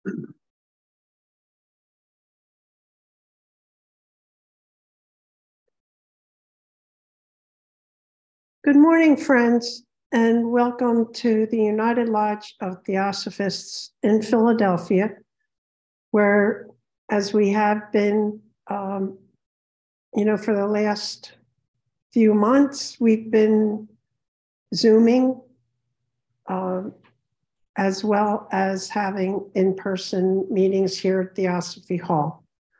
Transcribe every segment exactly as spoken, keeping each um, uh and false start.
Good morning, friends, and welcome to the United Lodge of Theosophists in Philadelphia, where, as we have been, um, you know, for the last few months, we've been Zooming, uh, as well as having in-person meetings here at Theosophy Hall.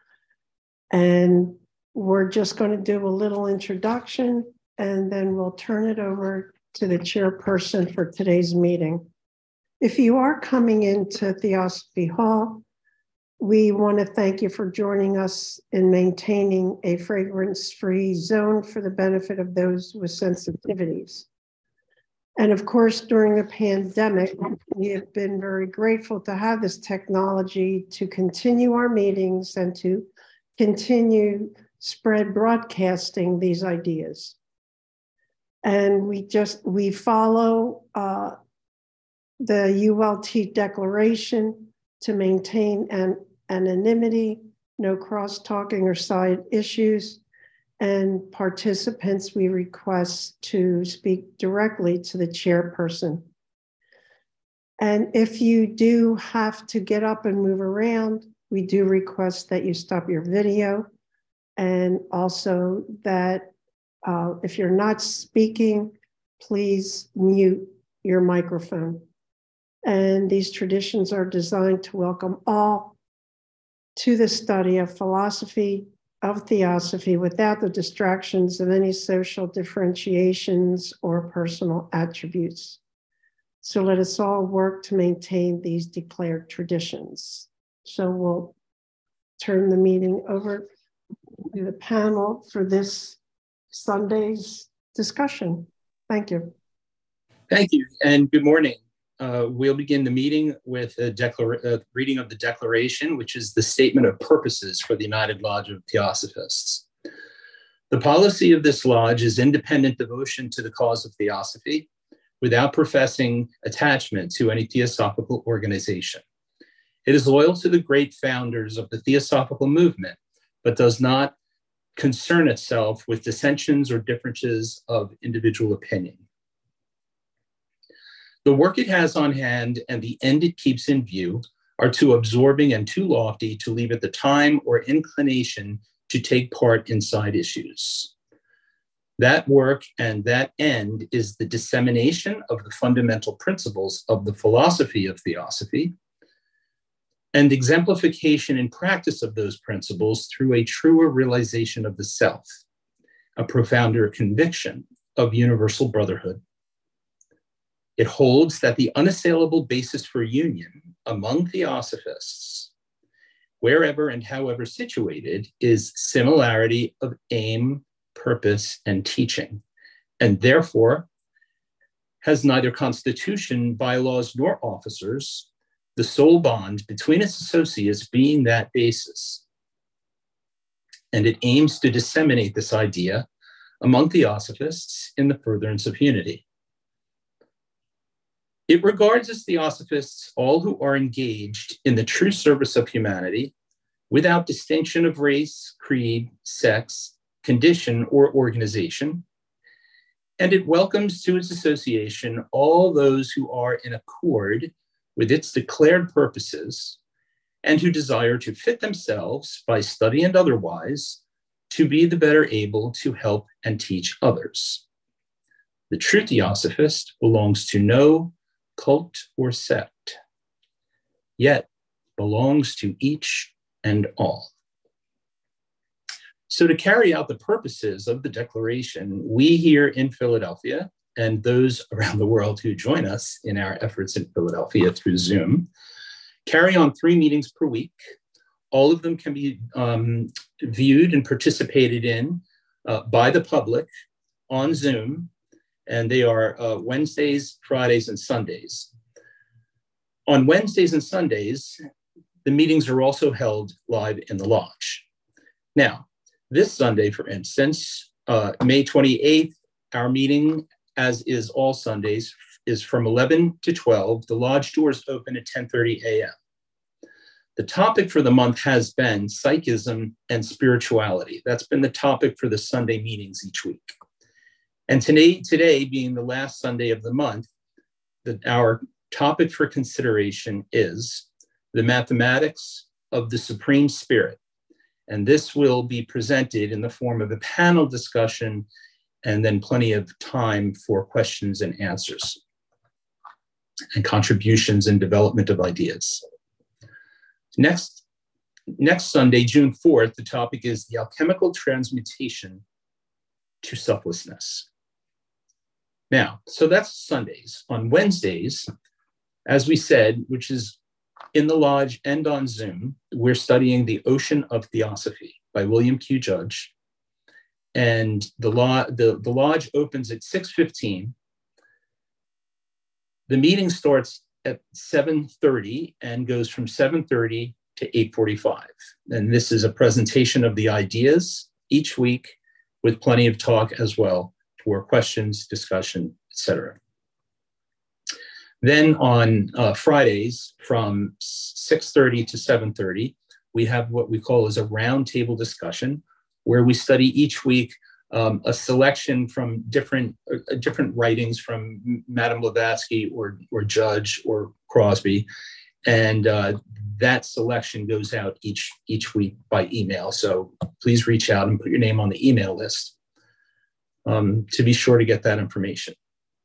And we're just going to do a little introduction, and then we'll turn it over to the chairperson for today's meeting. If you are coming into Theosophy Hall, we want to thank you for joining us in maintaining a fragrance-free zone for the benefit of those with sensitivities. And of course, during the pandemic, we have been very grateful to have this technology to continue our meetings and to continue spread broadcasting these ideas. And we just, we follow uh, the U L T declaration to maintain an anonymity, no cross-talking or side issues, and participants we request to speak directly to the chairperson. And if you do have to get up and move around, we do request that you stop your video, and also that Uh, if you're not speaking, please mute your microphone. And these traditions are designed to welcome all to the study of philosophy, of theosophy, without the distractions of any social differentiations or personal attributes. So let us all work to maintain these declared traditions. So we'll turn the meeting over to the panel for this Sunday's discussion. Thank you. Thank you, and good morning. Uh, we'll begin the meeting with a uh, reading of the Declaration, which is the statement of purposes for the United Lodge of Theosophists. The policy of this lodge is independent devotion to the cause of theosophy without professing attachment to any theosophical organization. It is loyal to the great founders of the theosophical movement, but does not concern itself with dissensions or differences of individual opinion. The work it has on hand and the end it keeps in view are too absorbing and too lofty to leave it the time or inclination to take part in side issues. That work and that end is the dissemination of the fundamental principles of the philosophy of theosophy, and exemplification and practice of those principles through a truer realization of the self, a profounder conviction of universal brotherhood. It holds that the unassailable basis for union among theosophists, wherever and however situated, is similarity of aim, purpose, and teaching, and therefore has neither constitution, bylaws, nor officers, the sole bond between its associates being that basis. And it aims to disseminate this idea among theosophists in the furtherance of unity. It regards as theosophists all who are engaged in the true service of humanity without distinction of race, creed, sex, condition, or organization. And it welcomes to its association all those who are in accord with its declared purposes, and who desire to fit themselves, by study and otherwise, to be the better able to help and teach others. The true theosophist belongs to no cult or sect, yet belongs to each and all. So to carry out the purposes of the Declaration, we here in Philadelphia, and those around the world who join us in our efforts in Philadelphia through Zoom, carry on three meetings per week. All of them can be um, viewed and participated in uh, by the public on Zoom, and they are uh, Wednesdays, Fridays, and Sundays. On Wednesdays and Sundays, the meetings are also held live in the lodge. Now, this Sunday, for instance, uh, May twenty-eighth, our meeting, as is all Sundays, is from eleven to twelve. The lodge doors open at ten thirty a m The topic for the month has been psychism and spirituality. That's been the topic for the Sunday meetings each week. And today, today being the last Sunday of the month, the, our topic for consideration is the mathematics of the Supreme Spirit. And this will be presented in the form of a panel discussion and then plenty of time for questions and answers and contributions and development of ideas. Next, next Sunday, June fourth, the topic is the alchemical transmutation to selflessness. Now, so that's Sundays. On Wednesdays, as we said, which is in the Lodge and on Zoom, we're studying The Ocean of Theosophy by William Q. Judge. And the, law, the, the Lodge opens at six fifteen. The meeting starts at seven thirty and goes from seven thirty to eight forty-five. And this is a presentation of the ideas each week with plenty of talk as well for questions, discussion, et cetera. Then on uh, Fridays from six thirty to seven thirty, we have what we call as a roundtable discussion where we study each week Um, a selection from different uh, different writings from Madame Blavatsky or or Judge or Crosby, and uh, that selection goes out each each week by email. So please reach out and put your name on the email list um, to be sure to get that information.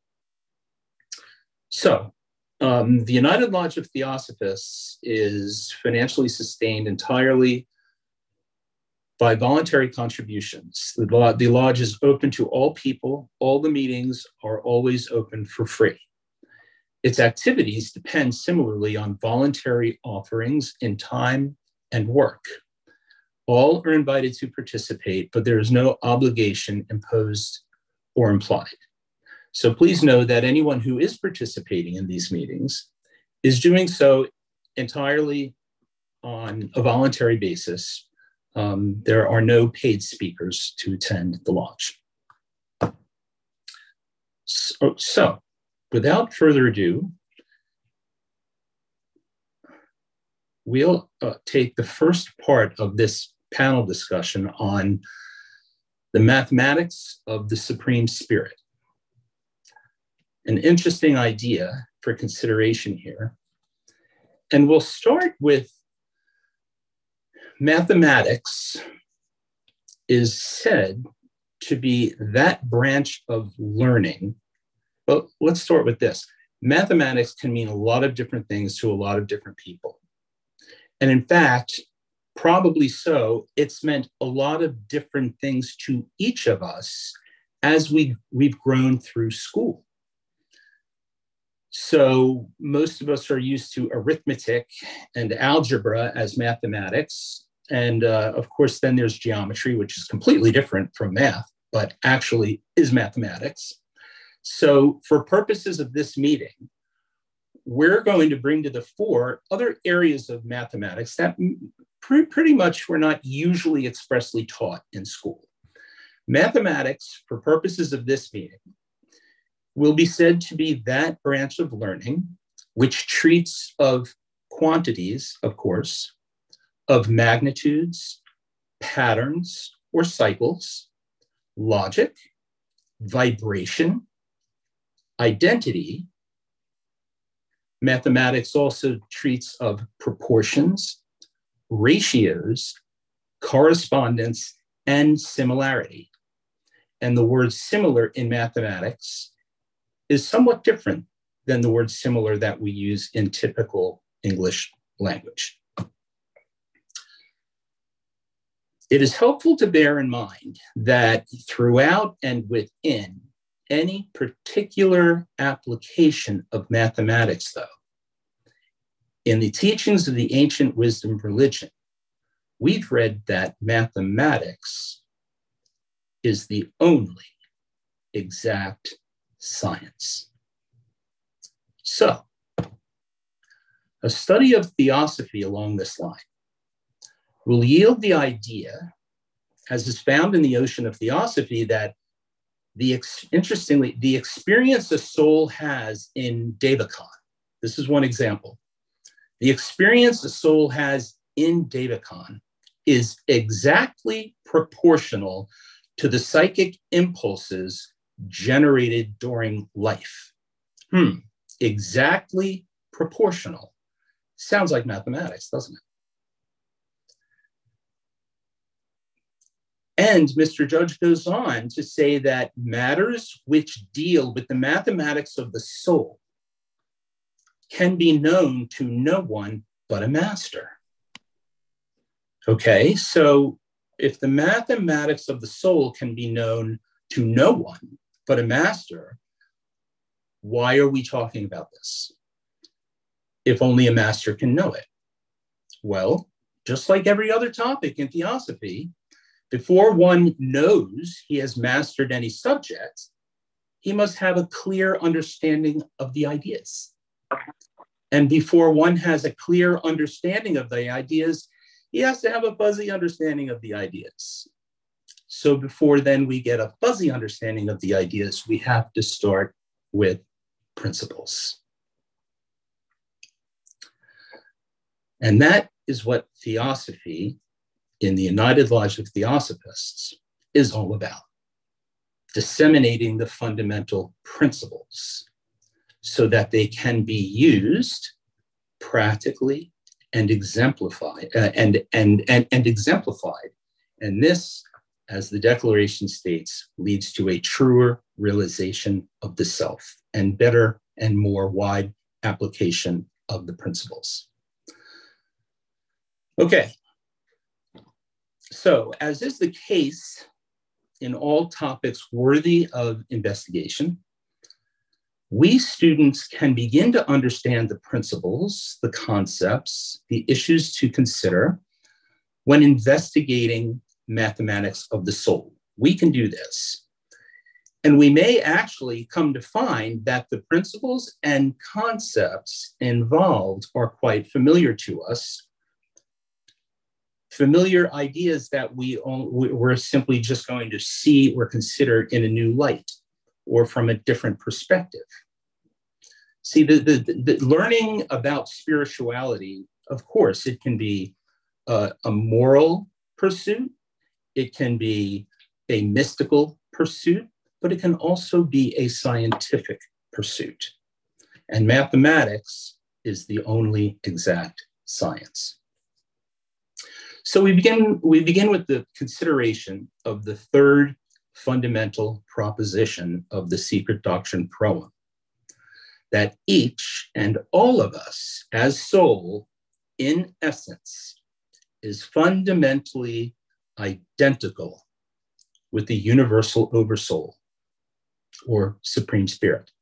So um, the United Lodge of Theosophists is financially sustained entirely by voluntary contributions. The, the Lodge is open to all people. All the meetings are always open for free. Its activities depend similarly on voluntary offerings in time and work. All are invited to participate, but there is no obligation imposed or implied. So please know that anyone who is participating in these meetings is doing so entirely on a voluntary basis. Um, there are no paid speakers to attend the Lodge. So, so without further ado, we'll uh, take the first part of this panel discussion on the mathematics of the Supreme Spirit. An interesting idea for consideration here. And we'll start with mathematics is said to be that branch of learning. Well, let's start with this. Mathematics can mean a lot of different things to a lot of different people. And in fact, probably so, it's meant a lot of different things to each of us as we, we've grown through school. So most of us are used to arithmetic and algebra as mathematics. And uh, of course, then there's geometry, which is completely different from math, but actually is mathematics. So for purposes of this meeting, we're going to bring to the fore other areas of mathematics that pre pretty much were not usually expressly taught in school. Mathematics, for purposes of this meeting, will be said to be that branch of learning which treats of quantities, of course, of magnitudes, patterns or cycles, logic, vibration, identity. Mathematics also treats of proportions, ratios, correspondence, and similarity. And the word similar in mathematics is somewhat different than the word similar that we use in typical English language. It is helpful to bear in mind that throughout and within any particular application of mathematics, though, in the teachings of the ancient wisdom religion, we've read that mathematics is the only exact science. So, a study of theosophy along this line will yield the idea, as is found in the Ocean of Theosophy, that the ex interestingly, the experience a soul has in Devachan, this is one example, The experience the soul has in Devachan is exactly proportional to the psychic impulses generated during life. Hmm, exactly proportional. Sounds like mathematics, doesn't it? And Mister Judge goes on to say that matters which deal with the mathematics of the soul can be known to no one but a master. Okay, so if the mathematics of the soul can be known to no one but a master, why are we talking about this? If only a master can know it. Well, just like every other topic in theosophy, before one knows he has mastered any subject, he must have a clear understanding of the ideas. And before one has a clear understanding of the ideas, he has to have a fuzzy understanding of the ideas. So before then we get a fuzzy understanding of the ideas, we have to start with principles. And that is what theosophy in the United Lodge of Theosophists is all about. Disseminating the fundamental principles so that they can be used practically and exemplified uh, and, and, and, and exemplified. And this, as the declaration states, leads to a truer realization of the self and better and more wide application of the principles. Okay. So, as is the case in all topics worthy of investigation, we students can begin to understand the principles, the concepts, the issues to consider when investigating mathematics of the soul. We can do this. And we may actually come to find that the principles and concepts involved are quite familiar to us. Familiar ideas that we we're simply just going to see or consider in a new light or from a different perspective. See, the, the, the learning about spirituality, of course, it can be a, a moral pursuit, it can be a mystical pursuit, but it can also be a scientific pursuit. And mathematics is the only exact science. So we begin, we begin with the consideration of the third fundamental proposition of the Secret Doctrine Proem, that each and all of us as soul, in essence, is fundamentally identical with the universal oversoul, or Supreme Spirit.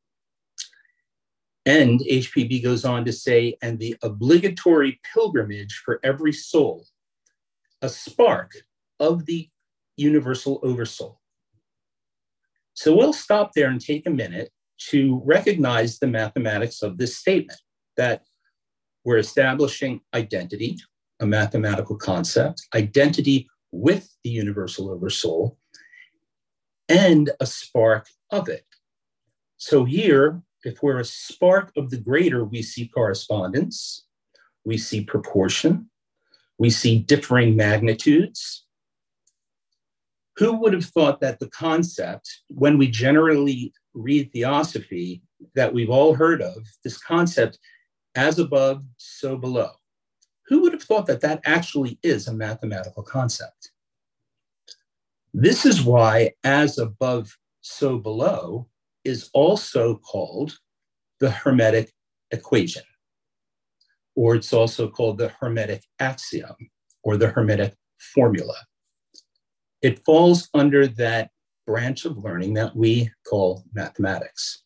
And H P B goes on to say, and the obligatory pilgrimage for every soul, a spark of the universal oversoul. So we'll stop there and take a minute to recognize the mathematics of this statement, that we're establishing identity, a mathematical concept, identity with the universal oversoul, and a spark of it. So here, if we're a spark of the greater, we see correspondence, we see proportion, we see differing magnitudes. Who would have thought that the concept, when we generally read theosophy that we've all heard of, this concept, as above, so below, who would have thought that that actually is a mathematical concept? This is why as above, so below is also called the Hermetic equation, or it's also called the Hermetic axiom, or the Hermetic formula. It falls under that branch of learning that we call mathematics.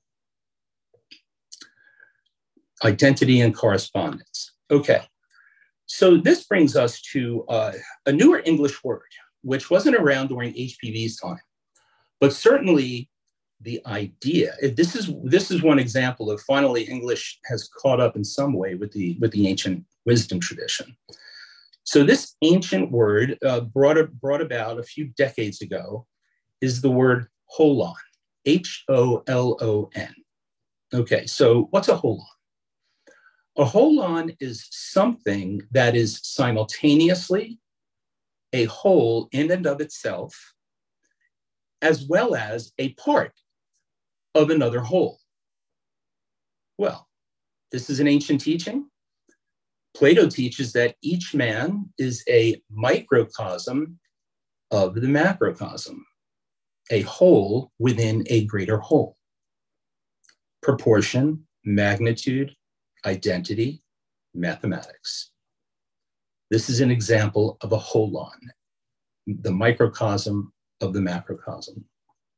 Identity and correspondence. Okay, so this brings us to uh, a newer English word, which wasn't around during H P V's time, but certainly the idea, this is, this is one example of finally English has caught up in some way with the, with the ancient wisdom tradition. So this ancient word uh, brought, brought about a few decades ago is the word holon, H O L O N. Okay, so what's a holon? A holon is something that is simultaneously a whole in and of itself, as well as a part of another whole. Well, this is an ancient teaching. Plato teaches that each man is a microcosm of the macrocosm, a whole within a greater whole. Proportion, magnitude, identity, mathematics. This is an example of a holon, the microcosm of the macrocosm.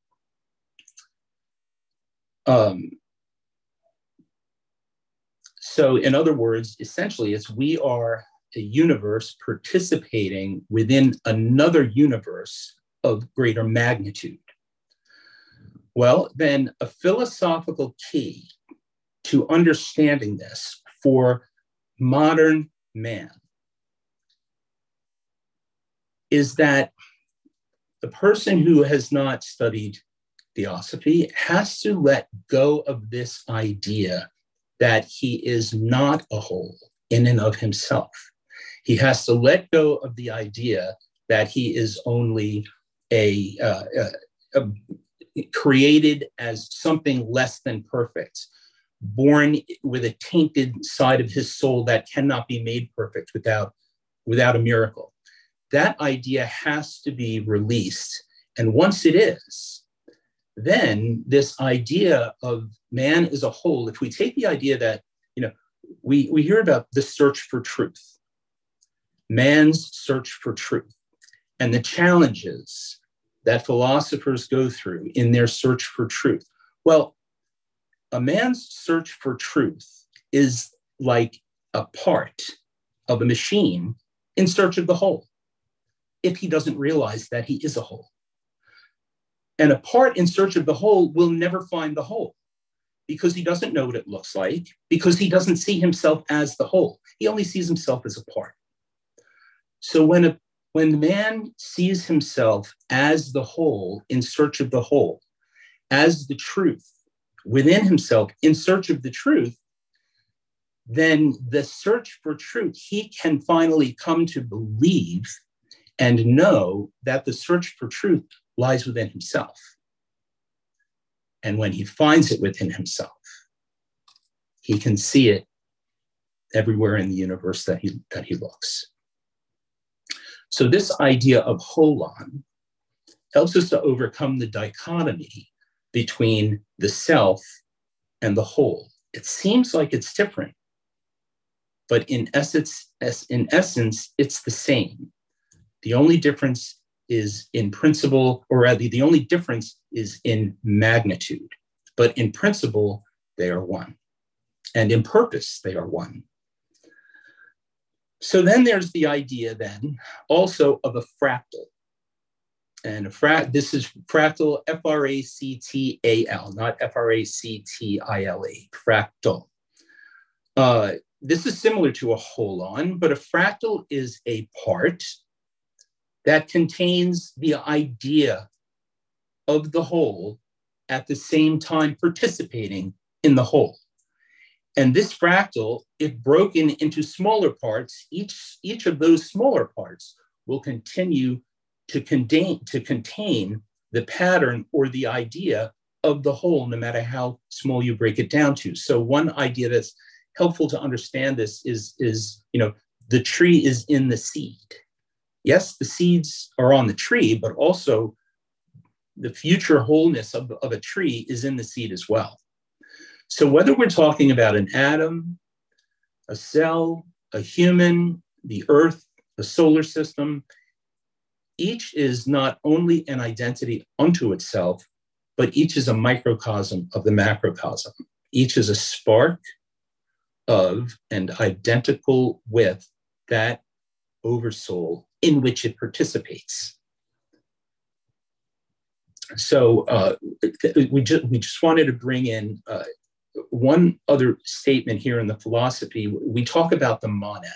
Um, so in other words, essentially, it's we are a universe participating within another universe of greater magnitude. Well, then a philosophical key to understanding this for modern man is that the person who has not studied theosophy has to let go of this idea that he is not a whole in and of himself. He has to let go of the idea that he is only a, uh, a, a created as something less than perfect, born with a tainted side of his soul that cannot be made perfect without, without a miracle. That idea has to be released. And once it is, then this idea of man as a whole, if we take the idea that, you know, we, we hear about the search for truth, man's search for truth, and the challenges that philosophers go through in their search for truth. Well, a man's search for truth is like a part of a machine in search of the whole, if he doesn't realize that he is a whole. And a part in search of the whole will never find the whole because he doesn't know what it looks like, because he doesn't see himself as the whole. He only sees himself as a part. So when a when man sees himself as the whole in search of the whole, as the truth within himself in search of the truth, then the search for truth, he can finally come to believe and know that the search for truth lies within himself. And when he finds it within himself, he can see it everywhere in the universe that he, that he looks. So this idea of holon helps us to overcome the dichotomy between the self and the whole. It seems like it's different, but in essence, in essence, it's the same. The only difference is in principle, or rather, the only difference is in magnitude. But in principle, they are one. And in purpose, they are one. So then there's the idea then also of a fractal. And a fra- this is fractal, F R A C T A L, not F R A C T I L E, fractal. Uh, this is similar to a holon, but a fractal is a part that contains the idea of the whole at the same time participating in the whole. And this fractal, if broken into smaller parts, each, each of those smaller parts will continue to contain, to contain the pattern or the idea of the whole, no matter how small you break it down to. So one idea that's helpful to understand this is, is you know, the tree is in the seed. Yes, the seeds are on the tree, but also the future wholeness of, of a tree is in the seed as well. So whether we're talking about an atom, a cell, a human, the earth, the solar system, each is not only an identity unto itself, but each is a microcosm of the macrocosm. Each is a spark of and identical with that oversoul in which it participates. So uh, we, just, we just wanted to bring in uh, one other statement here in the philosophy. We talk about the monad.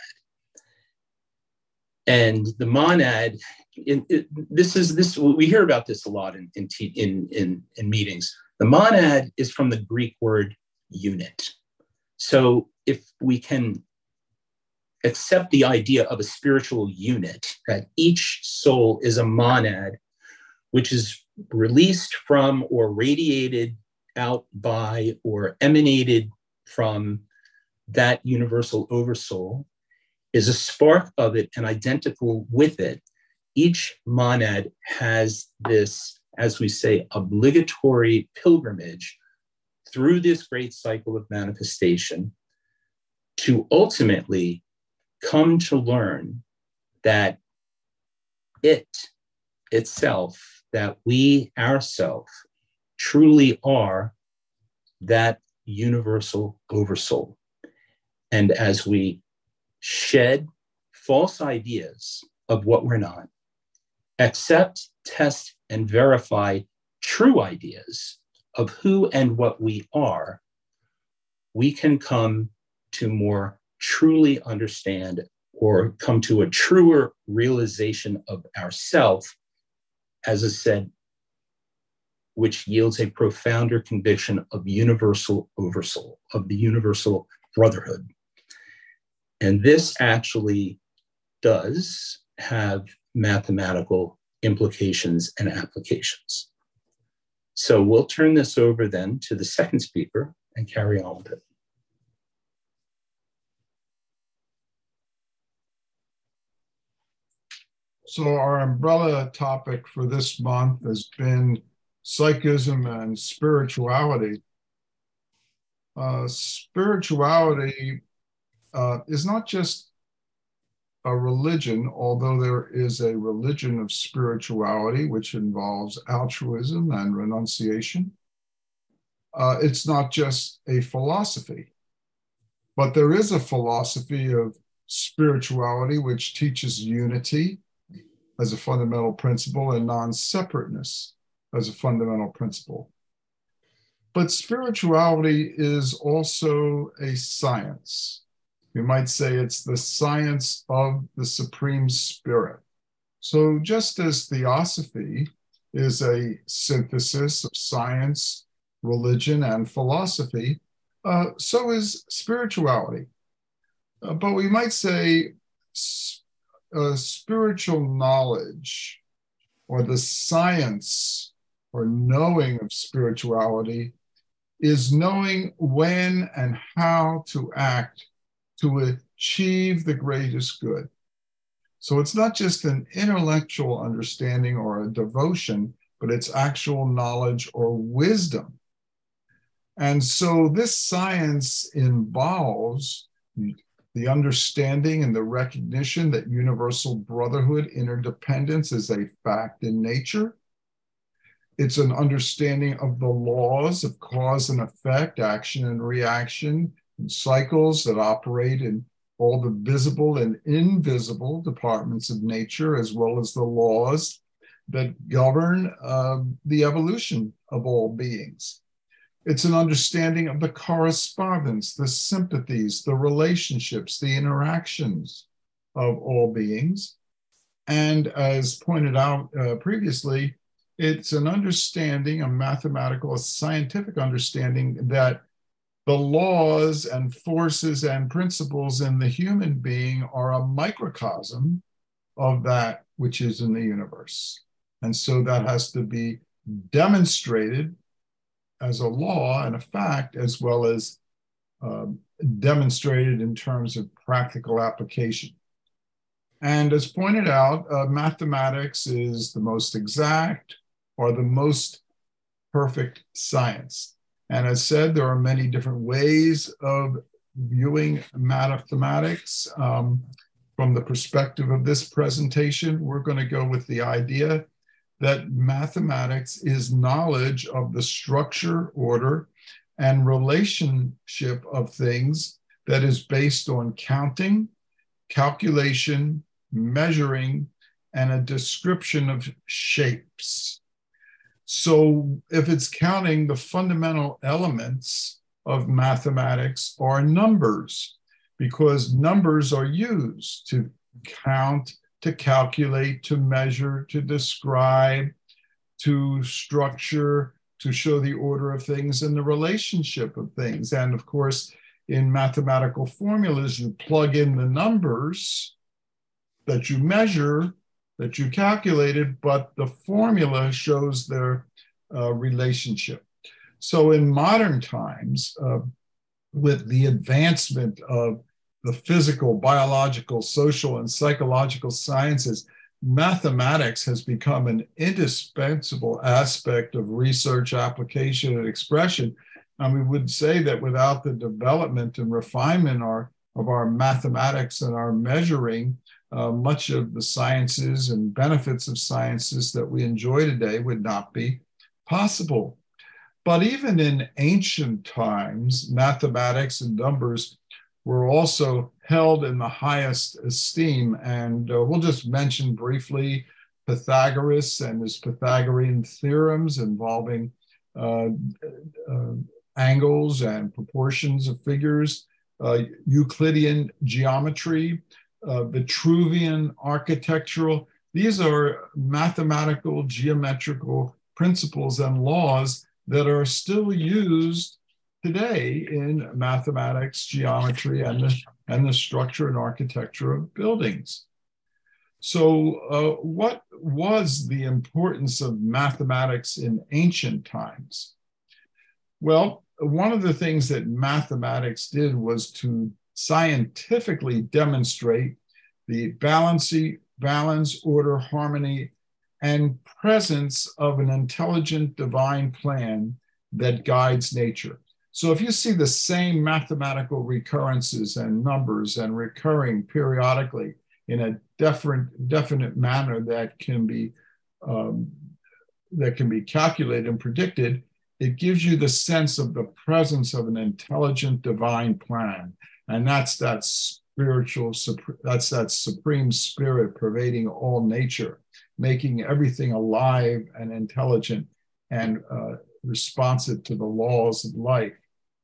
And the monad, in, it, this is this we hear about this a lot in, in, in, in, in meetings. The monad is from the Greek word unit. So if we can accept the idea of a spiritual unit, that each soul is a monad, which is released from or radiated out by or emanated from that universal oversoul, is a spark of it and identical with it. Each monad has this, as we say, obligatory pilgrimage through this great cycle of manifestation to ultimately come to learn that it itself, that we ourselves truly are that universal oversoul. And as we shed false ideas of what we're not, accept, test, and verify true ideas of who and what we are, we can come to more truly understand or come to a truer realization of ourself, as I said, which yields a profounder conviction of universal oversoul, of the universal brotherhood. And this actually does have mathematical implications and applications. So we'll turn this over then to the second speaker and carry on with it. So our umbrella topic for this month has been psychism and spirituality. Uh, spirituality uh, is not just a religion, although there is a religion of spirituality, which involves altruism and renunciation. Uh, it's not just a philosophy, but there is a philosophy of spirituality which teaches unity as a fundamental principle and non-separateness as a fundamental principle. But spirituality is also a science. You might say it's the science of the Supreme Spirit. So just as theosophy is a synthesis of science, religion, and philosophy, uh, so is spirituality. Uh, but we might say uh, spiritual knowledge, or the science or knowing of spirituality, is knowing when and how to act to achieve the greatest good. So it's not just an intellectual understanding or a devotion, but it's actual knowledge or wisdom. And so this science involves the understanding and the recognition that universal brotherhood, interdependence is a fact in nature. It's an understanding of the laws of cause and effect, action and reaction, and cycles that operate in all the visible and invisible departments of nature, as well as the laws that govern uh, the evolution of all beings. It's an understanding of the correspondence, the sympathies, the relationships, the interactions of all beings. And as pointed out uh, previously, it's an understanding, a mathematical, a scientific understanding that the laws and forces and principles in the human being are a microcosm of that which is in the universe. And so that has to be demonstrated as a law and a fact, as well as um, demonstrated in terms of practical application. And as pointed out, uh, mathematics is the most exact or the most perfect science. And as said, there are many different ways of viewing mathematics. Um, from the perspective of this presentation, we're going to go with the idea that mathematics is knowledge of the structure, order, and relationship of things that is based on counting, calculation, measuring, and a description of shapes. So if it's counting, the fundamental elements of mathematics are numbers, because numbers are used to count, to calculate, to measure, to describe, to structure, to show the order of things and the relationship of things. And of course, in mathematical formulas, you plug in the numbers that you measure, that you calculated, but the formula shows their uh, relationship. So in modern times, uh, with the advancement of the physical, biological, social, and psychological sciences, mathematics has become an indispensable aspect of research, application, and expression. And we would say that without the development and refinement our, of our mathematics and our measuring, uh, much of the sciences and benefits of sciences that we enjoy today would not be possible. But even in ancient times, mathematics and numbers were also held in the highest esteem. And uh, we'll just mention briefly Pythagoras and his Pythagorean theorems involving uh, uh, angles and proportions of figures, uh, Euclidean geometry, uh, Vitruvian architectural. These are mathematical, geometrical principles and laws that are still used today in mathematics, geometry, and the, and the structure and architecture of buildings. So uh, what was the importance of mathematics in ancient times? Well, one of the things that mathematics did was to scientifically demonstrate the balancy, balance, order, harmony, and presence of an intelligent divine plan that guides nature. So if you see the same mathematical recurrences and numbers and recurring periodically in a different, definite manner that can be um, that can be calculated and predicted, it gives you the sense of the presence of an intelligent divine plan. And that's that spiritual, that's that supreme spirit pervading all nature, making everything alive and intelligent and uh, responsive to the laws of life.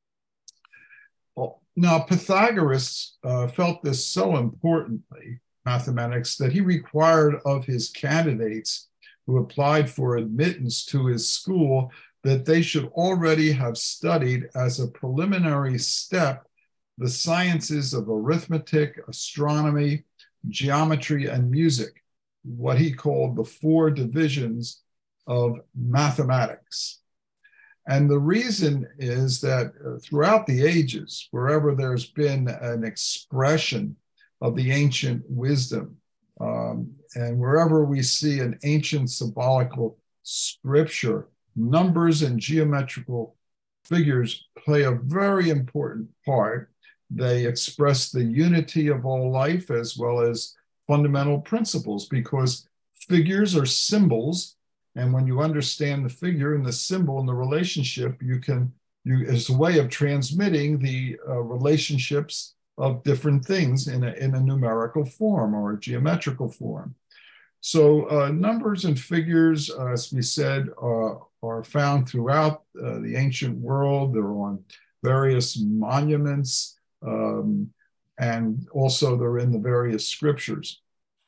Well, now, Pythagoras uh, felt this so importantly, mathematics, that he required of his candidates who applied for admittance to his school that they should already have studied as a preliminary step the sciences of arithmetic, astronomy, geometry, and music, what he called the four divisions of mathematics. And the reason is that throughout the ages, wherever there's been an expression of the ancient wisdom, um, and wherever we see an ancient symbolical scripture, numbers and geometrical figures play a very important part. They express the unity of all life as well as fundamental principles, because figures are symbols. And when you understand the figure and the symbol and the relationship, you can, you, as a way of transmitting the uh, relationships of different things in a, in a numerical form or a geometrical form. So uh, numbers and figures, uh, as we said, uh, are found throughout uh, the ancient world. They're on various monuments, um, and also they're in the various scriptures.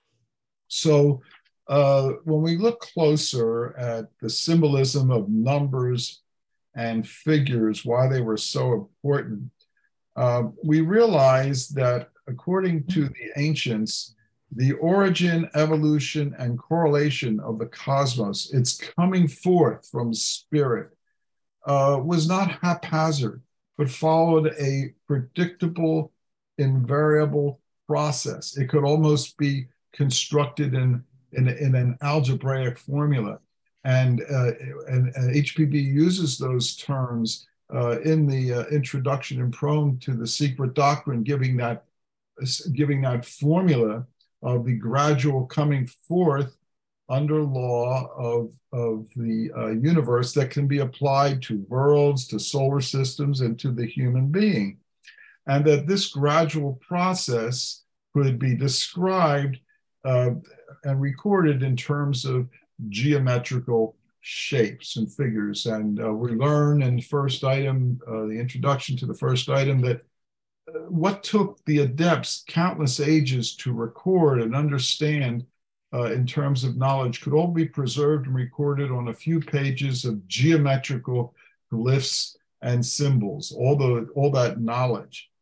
So uh, when we look closer at the symbolism of numbers and figures, why they were so important, uh, we realize that according to the ancients, the origin, evolution, and correlation of the cosmos, its coming forth from spirit, uh, was not haphazard, but followed a predictable, invariable process. It could almost be constructed in, in, in an algebraic formula. And, uh, and, and H P B uses those terms uh, in the uh, introduction and prone to the secret doctrine, giving that, giving that formula of the gradual coming forth under law of, of the uh, universe that can be applied to worlds, to solar systems, and to the human being. And that this gradual process could be described uh, and recorded in terms of geometrical shapes and figures. And uh, we learn in the first item, uh, the introduction to the first item, that what took the adepts countless ages to record and understand uh, in terms of knowledge could all be preserved and recorded on a few pages of geometrical glyphs and symbols, all, the, all that knowledge.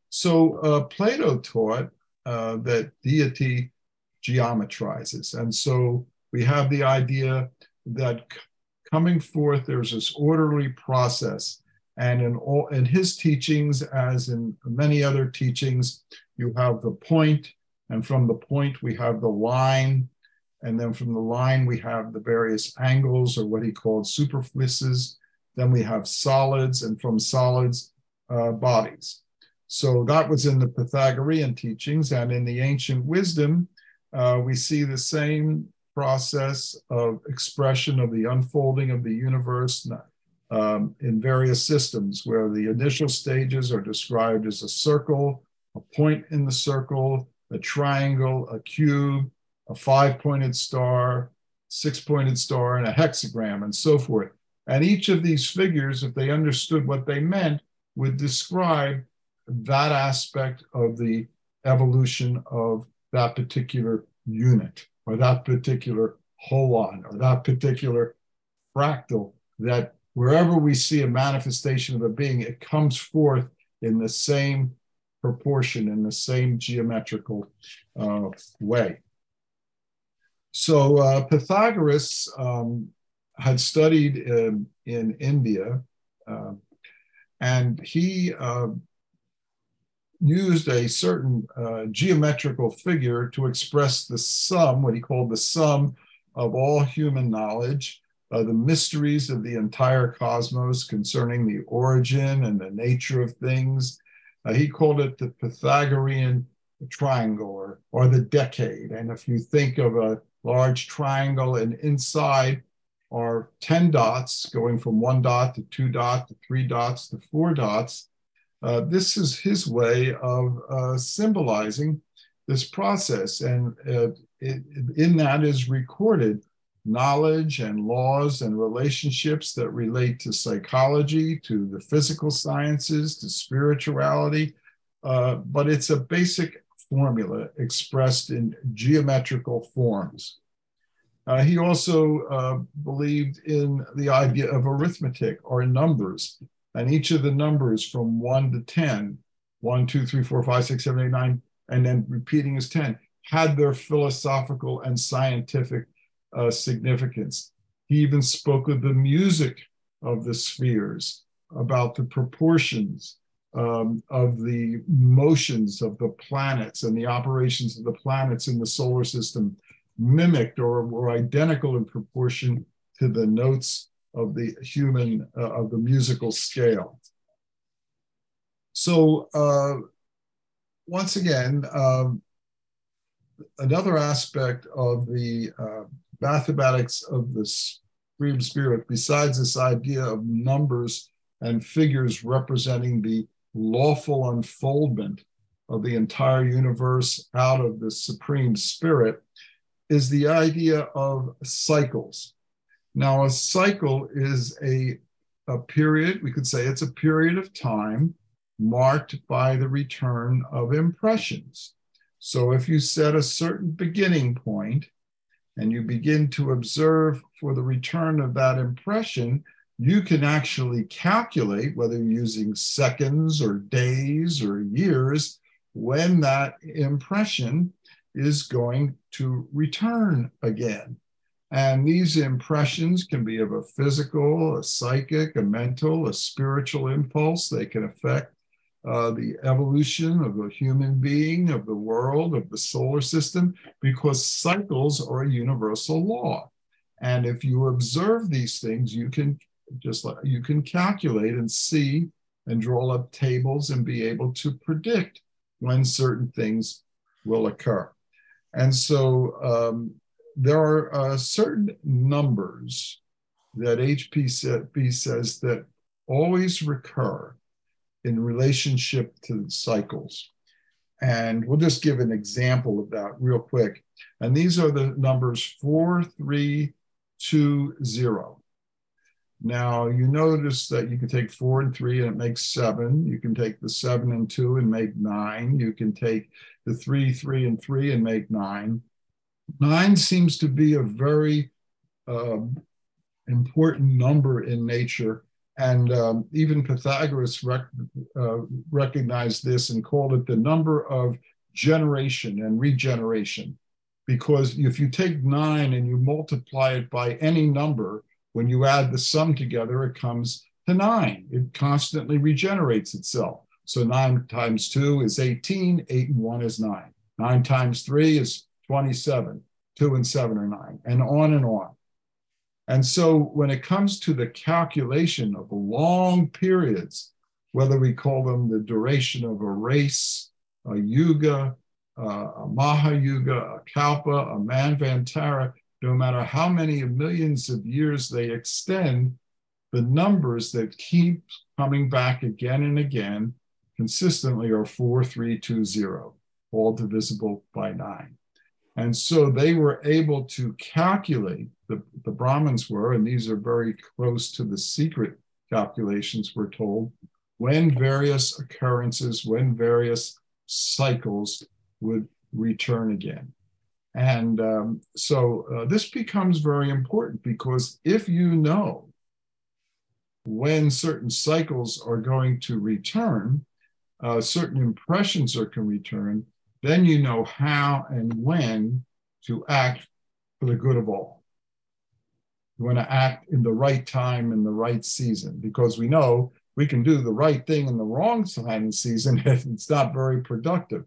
So uh, Plato taught uh, that deity geometrizes. And so we have the idea that coming forth, there's this orderly process. And in all in his teachings, as in many other teachings, you have the point, and from the point we have the line, and then from the line we have the various angles, or what he called superficies. Then we have solids, and from solids, uh, bodies. So that was in the Pythagorean teachings, and in the ancient wisdom, uh, we see the same process of expression of the unfolding of the universe um, in various systems, where the initial stages are described as a circle, a point in the circle, a triangle, a cube, a five-pointed star, six-pointed star, and a hexagram, and so forth. And each of these figures, if they understood what they meant, would describe that aspect of the evolution of that particular unit, or that particular holon, or that particular fractal, that wherever we see a manifestation of a being, it comes forth in the same proportion, in the same geometrical uh, way. So uh, Pythagoras um, had studied in, in India, uh, and he uh, used a certain uh, geometrical figure to express the sum, what he called the sum of all human knowledge, uh, the mysteries of the entire cosmos concerning the origin and the nature of things. Uh, he called it the Pythagorean triangle, or, or the decade. And if you think of a large triangle, and inside are ten dots going from one dot to two dots to three dots to four dots. Uh, this is his way of uh, symbolizing this process. And uh, it, in that is recorded knowledge and laws and relationships that relate to psychology, to the physical sciences, to spirituality. Uh, but it's a basic formula expressed in geometrical forms. Uh, he also uh, believed in the idea of arithmetic, or numbers, and each of the numbers from one to ten, one, two, three, four, five, six, seven, eight, nine, and then repeating as ten, had their philosophical and scientific uh, significance. He even spoke of the music of the spheres, about the proportions um, of the motions of the planets and the operations of the planets in the solar system, mimicked or were identical in proportion to the notes of the human, uh, of the musical scale. So uh, once again, um, another aspect of the uh, mathematics of the Supreme Spirit, besides this idea of numbers and figures representing the lawful unfoldment of the entire universe out of the Supreme Spirit, is the idea of cycles. Now, a cycle is a, a period, we could say it's a period of time marked by the return of impressions. So if you set a certain beginning point and you begin to observe for the return of that impression, you can actually calculate, whether you're using seconds or days or years, when that impression is going to return again. And these impressions can be of a physical, a psychic, a mental, a spiritual impulse. They can affect uh, the evolution of a human being, of the world, of the solar system, because cycles are a universal law. And if you observe these things, you can just like you can calculate and see and draw up tables and be able to predict when certain things will occur. And so um, there are uh, certain numbers that H P says that always recur in relationship to cycles. And we'll just give an example of that real quick. And these are the numbers four, three, two, zero. Now, you notice that you can take four and three and it makes seven. You can take the seven and two and make nine. You can take the three, three, and three and make nine. Nine seems to be a very uh, important number in nature And um, even Pythagoras rec uh, recognized this and called it the number of generation and regeneration. Because if you take nine and you multiply it by any number, when you add the sum together, it comes to nine. It constantly regenerates itself. So nine times two is eighteen, eight and one is nine. Nine times three is twenty-seven, two and seven are nine, and on and on. And so when it comes to the calculation of long periods, whether we call them the duration of a race, a yuga, uh, a Mahayuga, a Kalpa, a Manvantara, no matter how many millions of years they extend, the numbers that keep coming back again and again consistently are four, three, two, zero, all divisible by nine. And so they were able to calculate, the, the Brahmins were, and these are very close to the secret calculations, we're told, when various occurrences, when various cycles would return again. And um, so uh, this becomes very important, because if you know when certain cycles are going to return, uh, certain impressions are can return, then you know how and when to act for the good of all. You want to act in the right time, in the right season, because we know we can do the right thing in the wrong time and season if it's not very productive.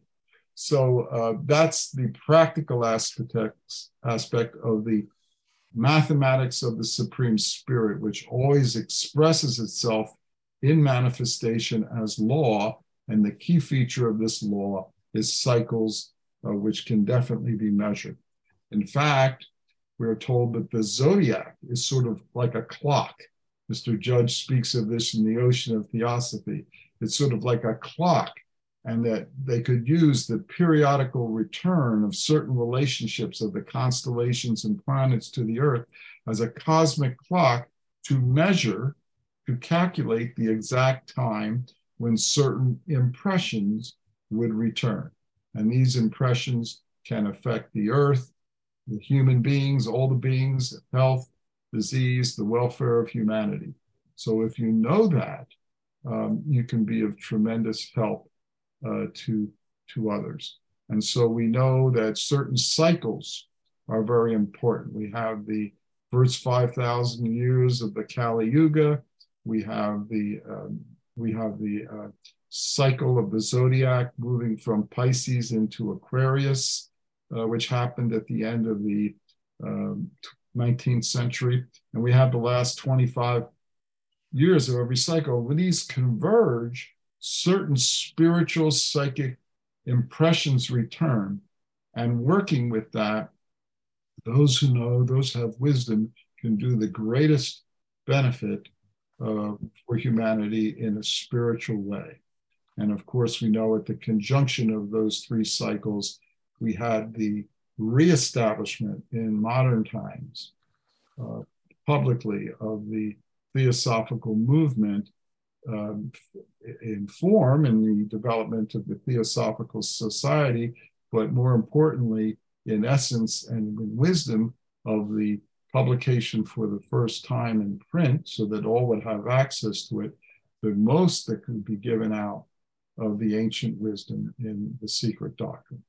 So uh, that's the practical aspect, aspect of the mathematics of the Supreme Spirit, which always expresses itself in manifestation as law. And the key feature of this law is cycles, uh, which can definitely be measured. In fact, we're told that the zodiac is sort of like a clock. Mister Judge speaks of this in The Ocean of Theosophy. It's sort of like a clock, and that they could use the periodical return of certain relationships of the constellations and planets to the Earth as a cosmic clock to measure, to calculate the exact time when certain impressions would return. And these impressions can affect the Earth, the human beings, all the beings, health, disease, the welfare of humanity. So if you know that, um, you can be of tremendous help uh, to, to others. And so we know that certain cycles are very important. We have the first five thousand years of the Kali Yuga. We have the, um, we have the uh, cycle of the zodiac moving from Pisces into Aquarius, uh, which happened at the end of the um, nineteenth century. And we have the last twenty-five years of every cycle. When these converge, certain spiritual psychic impressions return. And working with that, those who know, those who have wisdom, can do the greatest benefit uh, for humanity in a spiritual way. And of course, we know at the conjunction of those three cycles, we had the reestablishment in modern times uh, publicly of the Theosophical movement um, in form in the development of the Theosophical Society, but more importantly, in essence and in wisdom of the publication for the first time in print, so that all would have access to it, the most that could be given out of the ancient wisdom in the secret doctrine.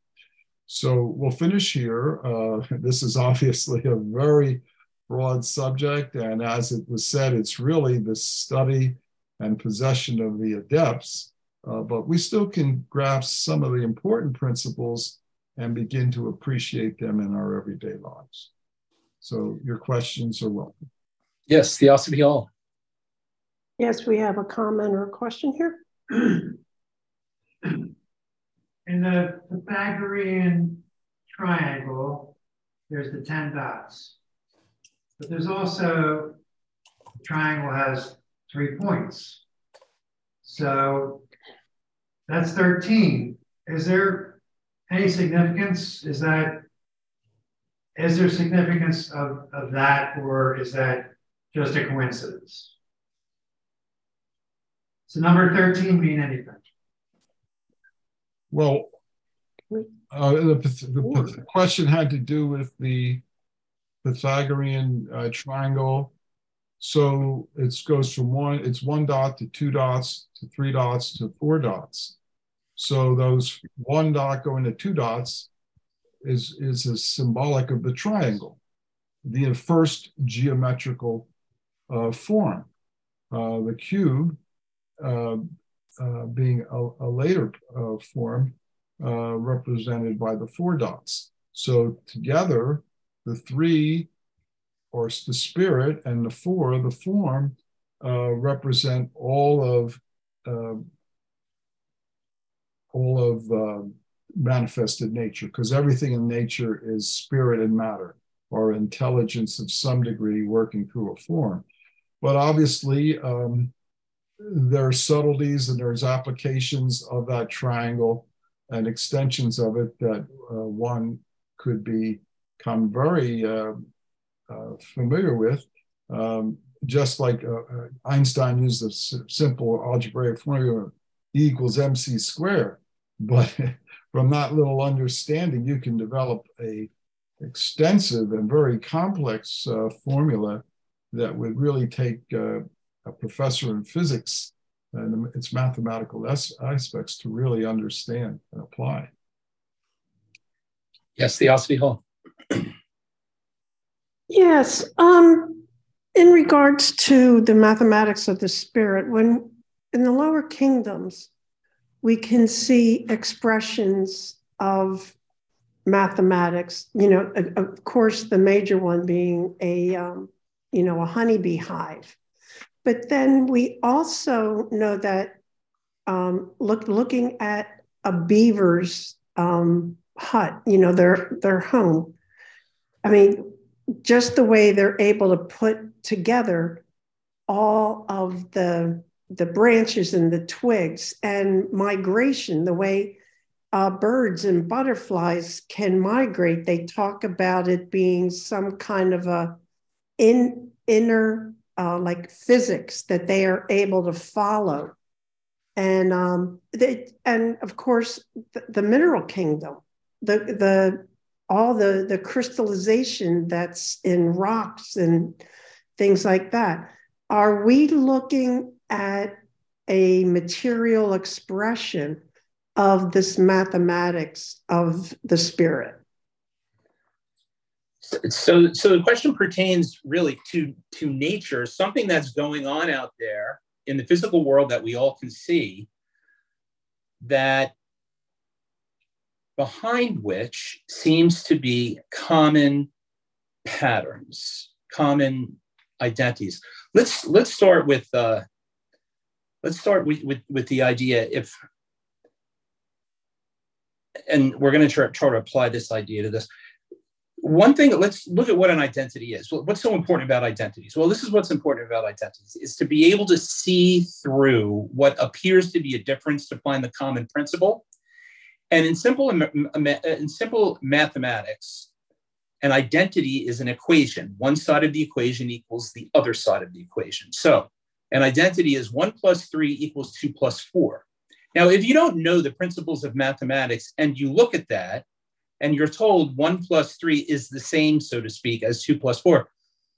So we'll finish here. Uh, this is obviously a very broad subject, and as it was said, it's really the study and possession of the adepts, uh, but we still can grasp some of the important principles and begin to appreciate them in our everyday lives. So your questions are welcome. Yes, Theosophy Hall. Yes, we have a comment or a question here. In the Pythagorean triangle, there's the ten dots. But there's also, the triangle has three points. So that's thirteen. Is there any significance? Is that, is there significance of, of that, or is that just a coincidence? Does the number thirteen mean anything? Well, uh, the, the, the question had to do with the Pythagorean uh, triangle So it goes from one, it's one dot to two dots to three dots to four dots. So those one dot going to two dots is, is a symbolic of the triangle, the first geometrical uh, form. Uh, the cube uh, uh, being a, a later uh, form uh, represented by the four dots. So together, the three, or the spirit, and the four, the form, uh, represent all of uh, all of uh, manifested nature, because everything in nature is spirit and matter, or intelligence of some degree working through a form. But obviously, um, there are subtleties and there's applications of that triangle and extensions of it that uh, one could become very uh, uh, familiar with. Um, just like uh, uh, Einstein used a simple algebraic formula, E equals mc squared. But from that little understanding, you can develop a extensive and very complex uh, formula that would really take uh, a professor in physics and its mathematical aspects to really understand and apply. Yes, Theosophy Hall. Yes, um, in regards to the mathematics of the spirit, when in the lower kingdoms, we can see expressions of mathematics, you know, of course, the major one being a, um, you know, a honeybee hive. But then we also know that um, look, looking at a beaver's um, hut, you know, their, their home, I mean, just the way they're able to put together all of the, the branches and the twigs and migration, the way uh, birds and butterflies can migrate. They talk about it being some kind of a in, inner uh, like physics that they are able to follow. And um, they, and of course, the, the mineral kingdom, the, the, all the, the crystallization that's in rocks and things like that. Are we looking at a material expression of this mathematics of the spirit? So, so the question pertains really to, to nature, something that's going on out there in the physical world that we all can see, that behind which seems to be common patterns, common identities. Let's let's start with uh, let's start with, with with the idea if, and we're going to try, try to apply this idea to this. One thing, let's look at what an identity is. What's so important about identities? Well, this is what's important about identities, is to be able to see through what appears to be a difference to find the common principle. And in simple, in simple mathematics, an identity is an equation. One side of the equation equals the other side of the equation. So an identity is one plus three equals two plus four. Now, if you don't know the principles of mathematics and you look at that, and you're told one plus three is the same, so to speak, as two plus four,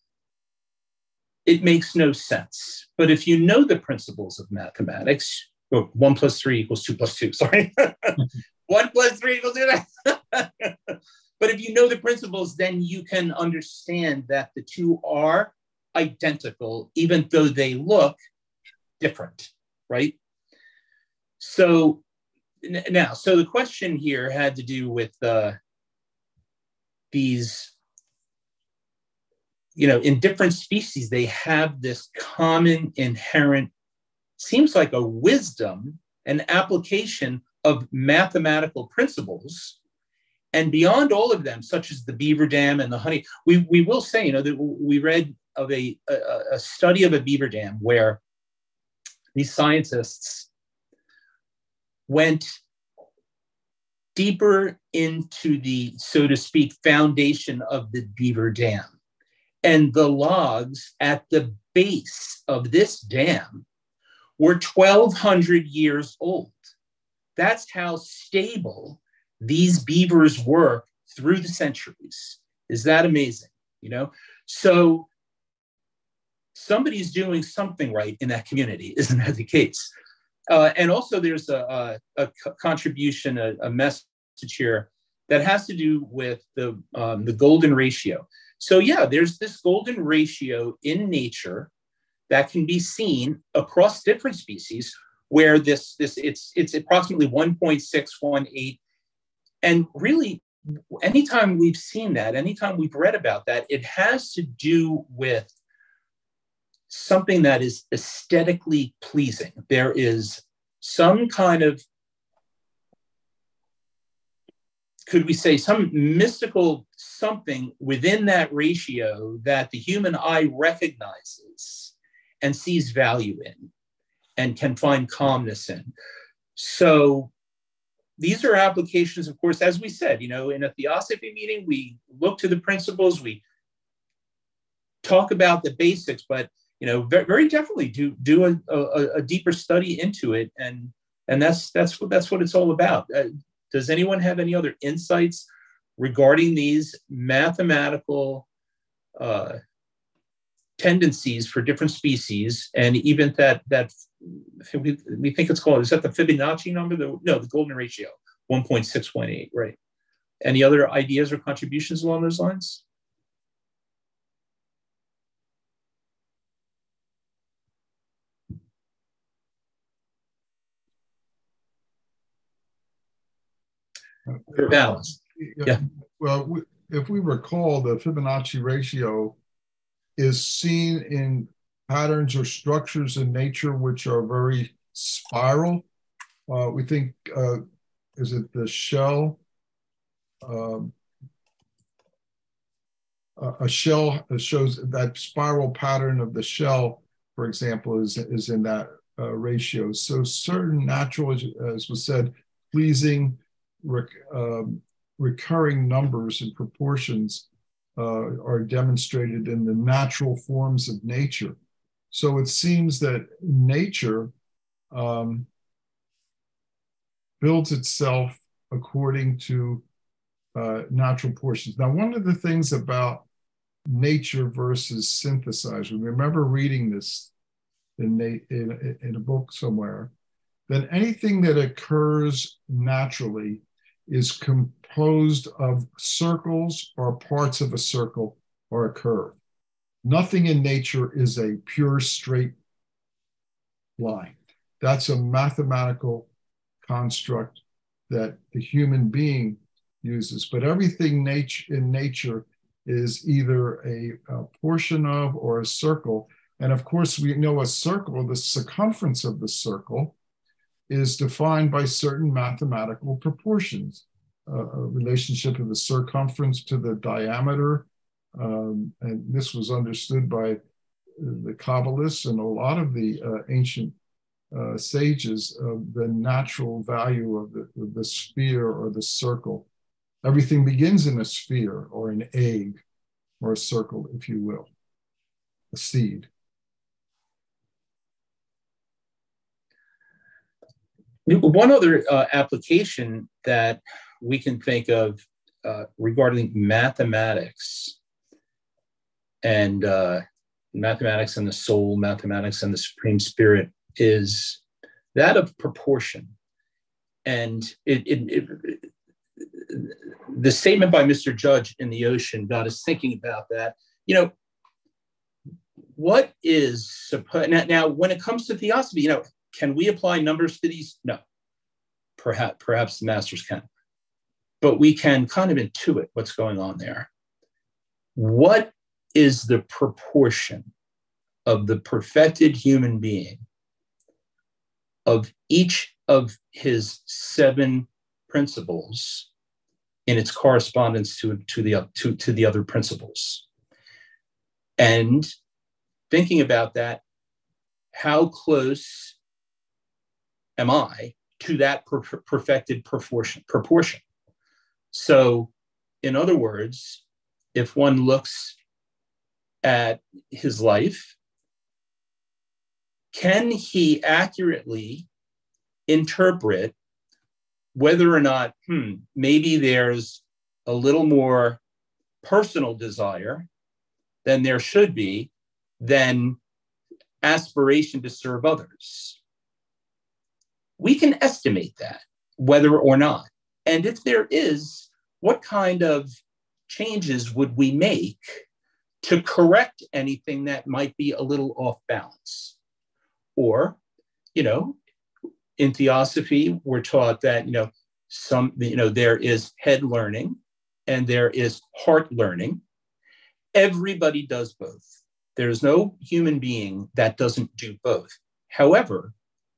it makes no sense. But if you know the principles of mathematics, oh, one plus three equals two plus two, sorry. one plus three equals two. But if you know the principles, then you can understand that the two are identical, even though they look different, right? So now, so the question here had to do with uh, these, you know, in different species, they have this common inherent, seems like a wisdom, an application of mathematical principles. And beyond all of them, such as the beaver dam and the honey, we, we will say, you know, that we read of a, a, a study of a beaver dam where these scientists went deeper into the, so to speak, foundation of the beaver dam. And the logs at the base of this dam were twelve hundred years old. That's how stable these beavers were through the centuries. Is that amazing? You know, so somebody's doing something right in that community. Isn't that the case? Uh, and also there's a, a, a contribution, a, a message here that has to do with the, um, the golden ratio. So yeah, there's this golden ratio in nature that can be seen across different species where this, this it's, it's approximately one point six one eight. And really, anytime we've seen that, anytime we've read about that, it has to do with something that is aesthetically pleasing. There is some kind of, could we say, some mystical something within that ratio that the human eye recognizes and sees value in and can find calmness in. So these are applications, of course, as we said, you know, in a theosophy meeting, we look to the principles, we talk about the basics, but, you know, very, very definitely do, do a, a, a deeper study into it. And, and that's, that's, what, that's what it's all about. Uh, does anyone have any other insights regarding these mathematical uh, tendencies for different species, and even that, that we, we think it's called, is that the Fibonacci number? The, no, the golden ratio, one point six one eight, right? Any other ideas or contributions along those lines? For balance. Yeah. Well, we, if we recall, the Fibonacci ratio is seen in patterns or structures in nature which are very spiral. Uh, we think, uh, is it the shell? Um, a shell shows that spiral pattern of the shell, for example, is, is in that uh, ratio. So certain natural, as was said, pleasing, rec um, recurring numbers and proportions uh, are demonstrated in the natural forms of nature. So it seems that nature um, builds itself according to uh, natural portions. Now, one of the things about nature versus synthesizer, remember reading this in, in, in a book somewhere, that anything that occurs naturally is composed of circles or parts of a circle or a curve. Nothing in nature is a pure straight line. That's a mathematical construct that the human being uses. But everything nature, in nature is either a, a portion of or a circle. And of course, we know a circle, the circumference of the circle, is defined by certain mathematical proportions, uh, a relationship of the circumference to the diameter. Um, and this was understood by the Kabbalists and a lot of the uh, ancient uh, sages of the natural value of the, of the sphere or the circle. Everything begins in a sphere or an egg or a circle, if you will, a seed. One other uh, application that we can think of uh, regarding mathematics and uh, mathematics and the soul, mathematics and the Supreme Spirit is that of proportion. And it, it, it, the statement by Mister Judge in The Ocean got us thinking about that. You know, what is supposed, now, now when it comes to theosophy, you know, can we apply numbers to these? No. Perhaps, perhaps the masters can. But we can kind of intuit what's going on there. What is the proportion of the perfected human being of each of his seven principles in its correspondence to, to, the, to, to the other principles? And thinking about that, how close am I to that per perfected proportion, proportion? So, in other words, if one looks at his life, can he accurately interpret whether or not, hmm, maybe there's a little more personal desire than there should be, than aspiration to serve others. We can estimate that, whether or not. And if there is, what kind of changes would we make to correct anything that might be a little off balance? Or, you know, in theosophy, we're taught that, you know, some, you know, there is head learning and there is heart learning. Everybody does both. There's no human being that doesn't do both. However,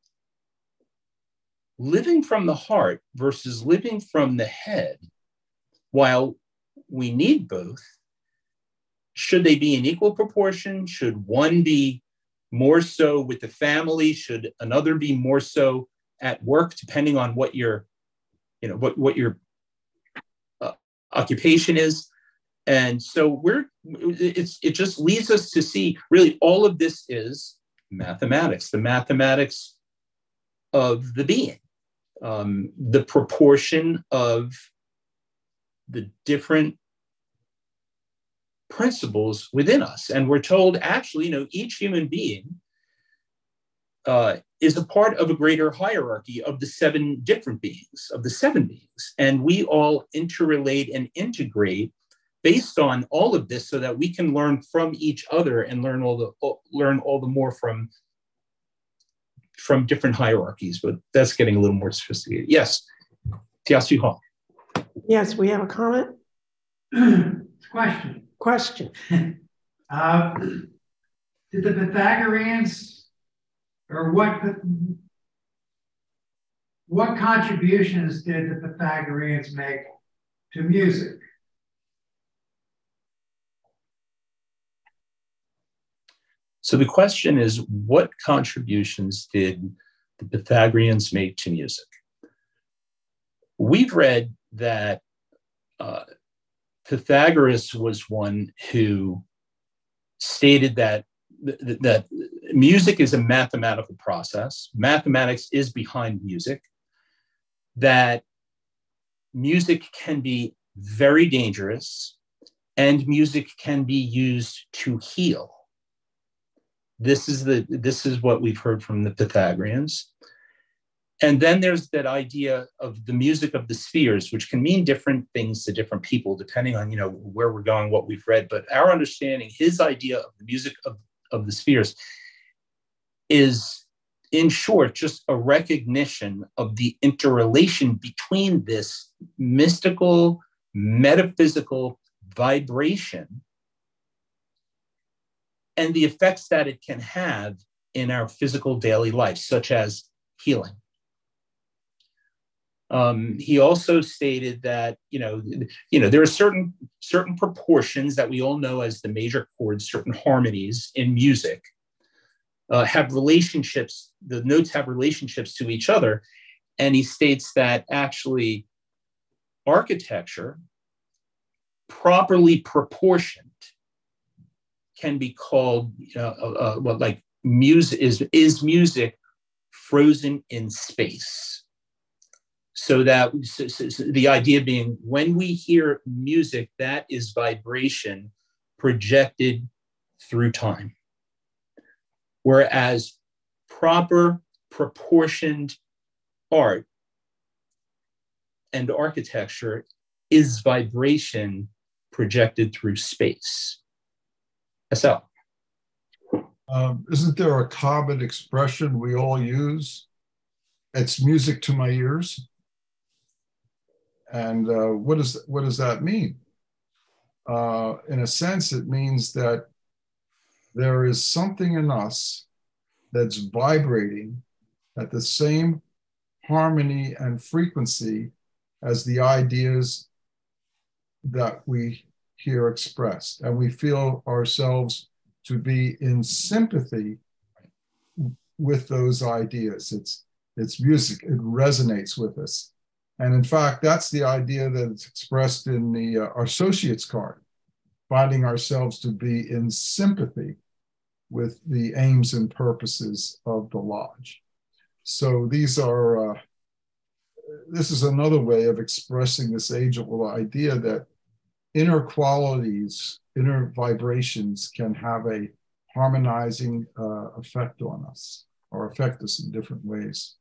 living from the heart versus living from the head, while we need both, should they be in equal proportion? Should one be more so with the family? Should another be more so at work, depending on what your, you know, what, what your uh, occupation is? And so we're, it's, it just leads us to see really all of this is mathematics, the mathematics of the being, um, the proportion of the different principles within us. And we're told actually, you know, each human being uh, is a part of a greater hierarchy of the seven different beings, of the seven beings. And we all interrelate and integrate based on all of this so that we can learn from each other and learn all the learn all the more from from different hierarchies. But that's getting a little more sophisticated. Yes, Tiasu Hall. Yes, we have a comment. Question. Question. Uh, did the Pythagoreans, or what, what contributions did the Pythagoreans make to music? So the question is, what contributions did the Pythagoreans make to music? We've read that uh, Pythagoras was one who stated that, th- that music is a mathematical process. Mathematics is behind music, that music can be very dangerous and music can be used to heal. This is the this is what we've heard from the Pythagoreans. And then there's that idea of the music of the spheres, which can mean different things to different people, depending on, you know, where we're going, what we've read. But our understanding, his idea of the music of, of the spheres is, in short, just a recognition of the interrelation between this mystical, metaphysical vibration and the effects that it can have in our physical daily life, such as healing. Um, he also stated that, you know, you know, there are certain, certain proportions that we all know as the major chords, certain harmonies in music uh, have relationships, the notes have relationships to each other. And he states that actually architecture, properly proportioned, can be called, uh, uh, what like music is, is music frozen in space. So that so, so, so the idea being, when we hear music, that is vibration projected through time. Whereas proper proportioned art and architecture is vibration projected through space. So, um, isn't there a common expression we all use? It's music to my ears. And uh, what, is, what does that mean? Uh, in a sense, it means that there is something in us that's vibrating at the same harmony and frequency as the ideas that we hear expressed, and we feel ourselves to be in sympathy with those ideas. It's, it's music, it resonates with us. And in fact, that's the idea that's expressed in the uh, associate's card, finding ourselves to be in sympathy with the aims and purposes of the lodge. So these are, uh, this is another way of expressing this age-old idea that inner qualities, inner vibrations can have a harmonizing uh, effect on us, or affect us in different ways.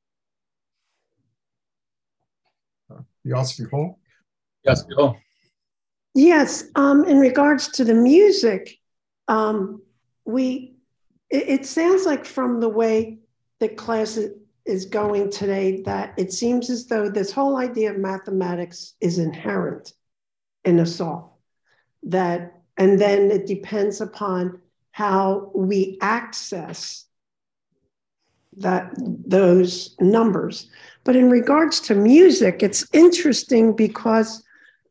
Uh, Theosophy Hall? Yes, Bill. Yes, um, in regards to the music, um, we, it, it sounds like from the way the class is going today that it seems as though this whole idea of mathematics is inherent in us all. That, and then it depends upon how we access that those numbers. But in regards to music, it's interesting because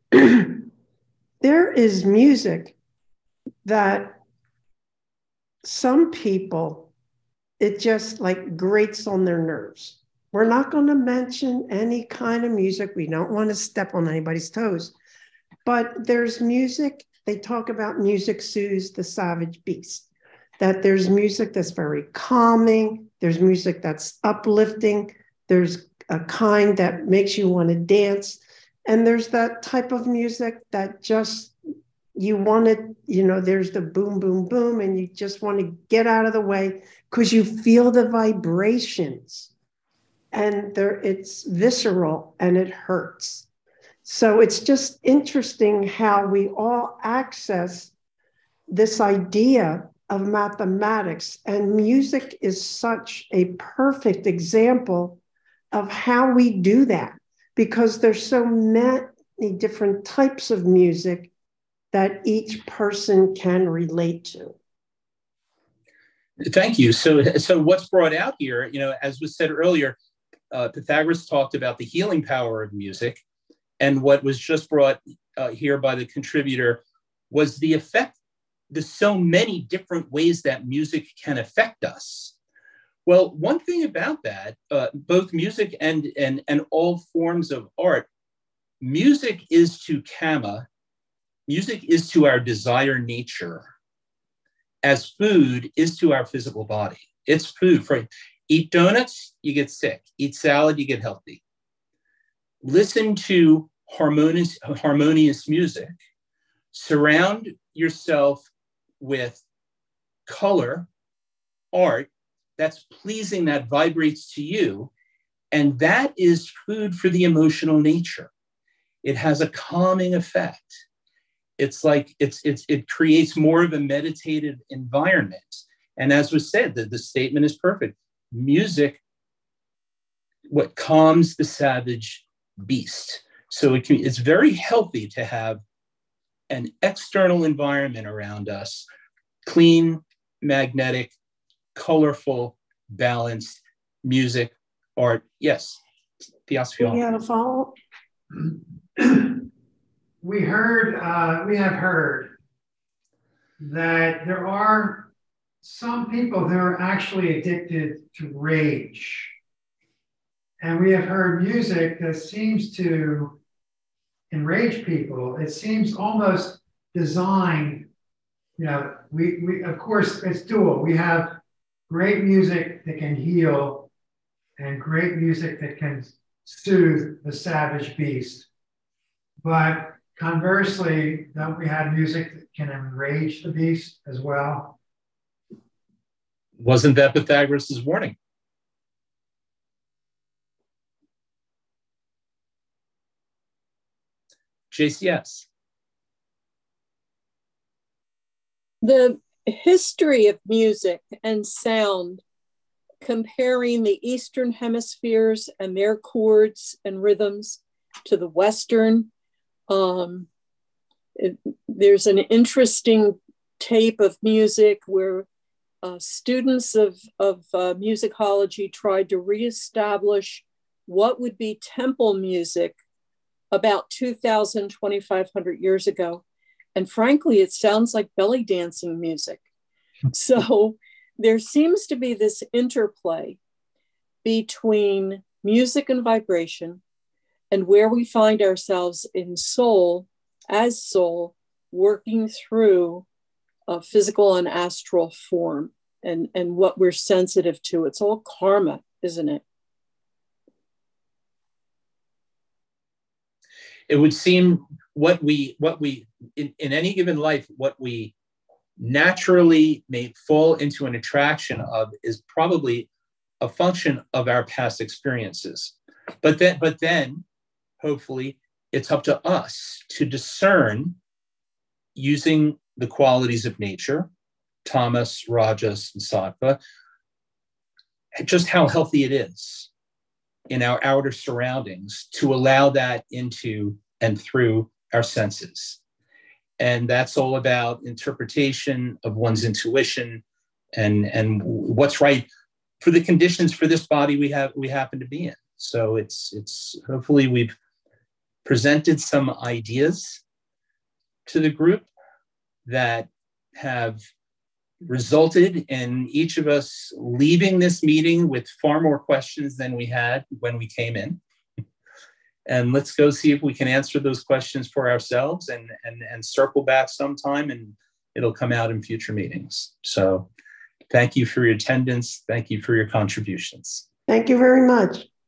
there is music that some people, it just like grates on their nerves. We're not going to mention any kind of music. We don't want to step on anybody's toes. But there's music, they talk about music soothes the savage beast. That there's music that's very calming, there's music that's uplifting, there's a kind that makes you want to dance, and there's that type of music that just, you want to, you know, there's the boom, boom, boom, and you just want to get out of the way because you feel the vibrations, and there, it's visceral and it hurts. So it's just interesting how we all access this idea of mathematics, and music is such a perfect example of how we do that, because there's so many different types of music that each person can relate to. Thank you. So, so what's brought out here, you know, as was said earlier, uh, Pythagoras talked about the healing power of music, and what was just brought uh, here by the contributor was the effect. There's so many different ways that music can affect us. Well, one thing about that, uh, both music and, and, and all forms of art, music is to Kama, music is to our desire nature, as food is to our physical body. It's food. For eat donuts, you get sick. Eat salad, you get healthy. Listen to harmonious, harmonious music. Surround yourself with color, art that's pleasing, that vibrates to you. And that is food for the emotional nature. It has a calming effect. It's like, it's, it's, it creates more of a meditative environment. And as was said, the, the statement is perfect. Music, what calms the savage beast. So it can, it's very healthy to have an external environment around us, clean, magnetic, colorful, balanced music, art. Yes, Theosophy. You have a follow? We heard, uh, we have heard that there are some people that are actually addicted to rage. And we have heard music that seems to enrage people. It seems almost designed, you know, we, we of course, it's dual. We have great music that can heal and great music that can soothe the savage beast. But conversely, don't we have music that can enrage the beast as well? Wasn't that Pythagoras' warning? J C S. The history of music and sound, comparing the Eastern hemispheres and their chords and rhythms to the Western, um, it, there's an interesting tape of music where uh, students of, of uh, musicology tried to reestablish what would be temple music about two thousand, twenty-five hundred years ago. And frankly, it sounds like belly dancing music. So there seems to be this interplay between music and vibration and where we find ourselves in soul, as soul, working through a physical and astral form and, and what we're sensitive to. It's all karma, isn't it? It would seem what we, what we in, in any given life, what we naturally may fall into an attraction of is probably a function of our past experiences. But then, but then, hopefully, it's up to us to discern, using the qualities of nature, tamas, rajas, and sattva, just how healthy it is in our outer surroundings to allow that into and through our senses. And that's all about interpretation of one's intuition and, and what's right for the conditions for this body we have we happen to be in. So it's it's hopefully we've presented some ideas to the group that have resulted in each of us leaving this meeting with far more questions than we had when we came in. And let's go see if we can answer those questions for ourselves and, and, and circle back sometime, and it'll come out in future meetings. So thank you for your attendance. Thank you for your contributions. Thank you very much.